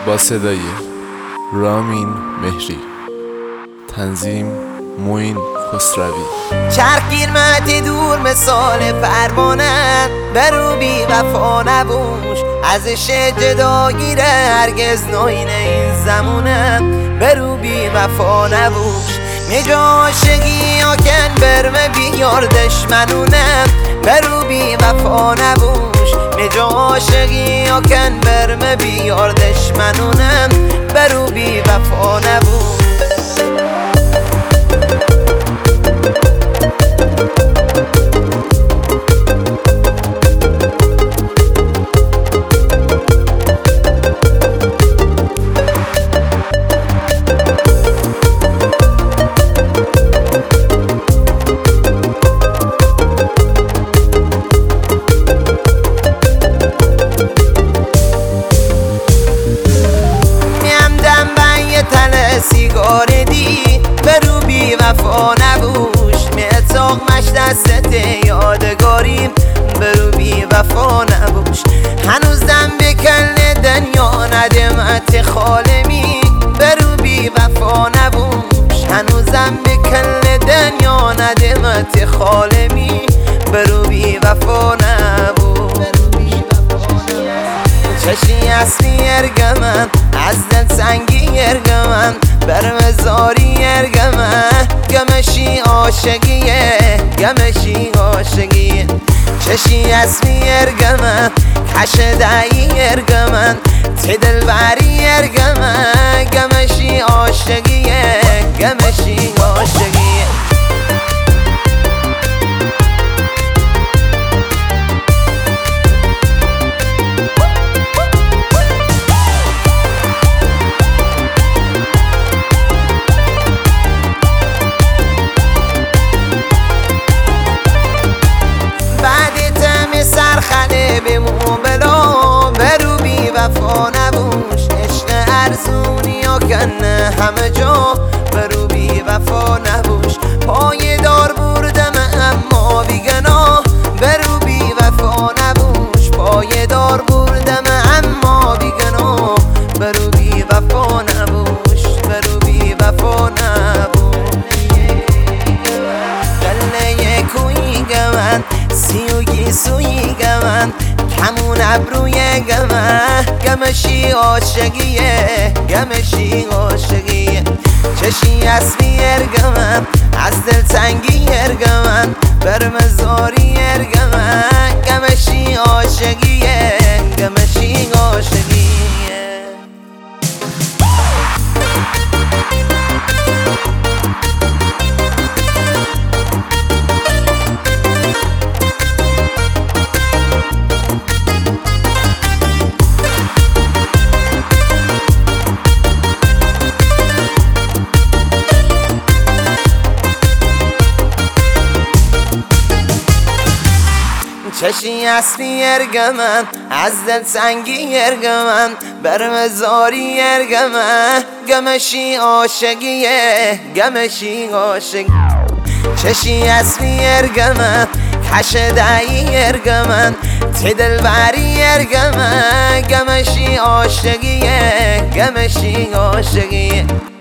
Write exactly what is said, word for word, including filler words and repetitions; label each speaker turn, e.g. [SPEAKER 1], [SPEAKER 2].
[SPEAKER 1] با صدای رامین مهری، تنظیم موین خسروی.
[SPEAKER 2] چرخگیر مهدی دور مثال پروانه، برو بی وفا نبوش ازش جدا گیره، هرگز ناین این زمونه، برو بی وفا نبوش میجا عاشقی آکن برمه بیار دشمنونه، برو بی وفا نبوش میجا عاشقی آکن برمه بیار دشمنونه، برو بی وفا نبوش. سیگار دی برو بی وفا نبوش، میتاق مش دستت یادگاریم، برو بی وفا نبوش. هنوزم بکل دنیا ندمت خالمی، برو بی وفا نبوش، هنوزم بکل دنیا ندمت خالمی، برو بی وفا نبوش. چشی اصلی ارگمن از دل سنگی ارگمن، برمزاری ارگمن گمشی عاشقیه، گمشی عاشقیه. چشی اصلی ارگمن کش دعی ارگمن، تی دلبری ارگمن گمشی عاشقیه، گمشی عاشقیه. سرخنه به موبلا، برو بی وفا نبوش، عشق ارزونی یا کنه همه جا، برو بی وفا نبوش. پای دار بردم اما بیگنا، برو بی وفا نبوش، پای دار بردم اما بیگنا، برو بی وفا نبوش، برو بی وفا نبوش. دله کوی گمن سیوگی سوی گمن، کمون ابروی گمن گمشی عاشقیه، گمشی عاشقیه. چشی اصلی ارگمن از دل تنگی ارگمن، برمزاری ارگمن گمشی عاشقیه، گمشی عاشقیه. چشی اصلی ارگمن از دل سنگی ارگمن، برمزاری ارگمن گمشی عاشقیه، گمشی عاشق. چشی اصلی ارگمن کش دعی ارگمن، تی دلبری ارگمن گمشی عاشقیه، گمشی عاشقیه.